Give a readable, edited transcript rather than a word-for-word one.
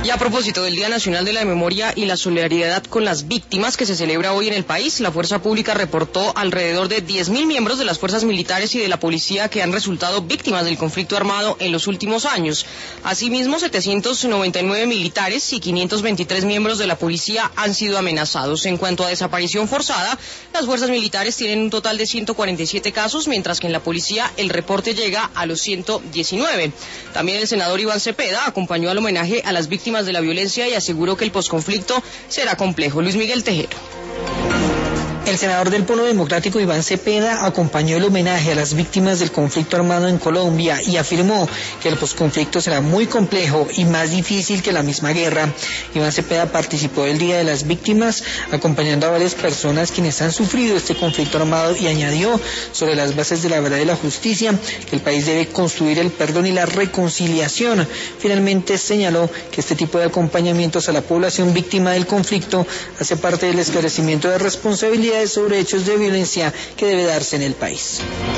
Y a propósito del Día Nacional de la Memoria y la Solidaridad con las Víctimas que se celebra hoy en el país, la Fuerza Pública reportó alrededor de 10.000 miembros de las fuerzas militares y de la policía que han resultado víctimas del conflicto armado en los últimos años. Asimismo, 799 militares y 523 miembros de la policía han sido amenazados. En cuanto a desaparición forzada, las fuerzas militares tienen un total de 147 casos, mientras que en la policía el reporte llega a los 119. También el senador Iván Cepeda acompañó al homenaje a las víctimas de la violencia y aseguró que el posconflicto será complejo. Luis Miguel Tejero. El senador del Polo Democrático Iván Cepeda acompañó el homenaje a las víctimas del conflicto armado en Colombia y afirmó que el posconflicto será muy complejo y más difícil que la misma guerra. Iván Cepeda participó del Día de las Víctimas acompañando a varias personas quienes han sufrido este conflicto armado y añadió sobre las bases de la verdad y la justicia que el país debe construir el perdón y la reconciliación. Finalmente señaló que este tipo de acompañamientos a la población víctima del conflicto hace parte del esclarecimiento de responsabilidades sobre hechos de violencia que debe darse en el país.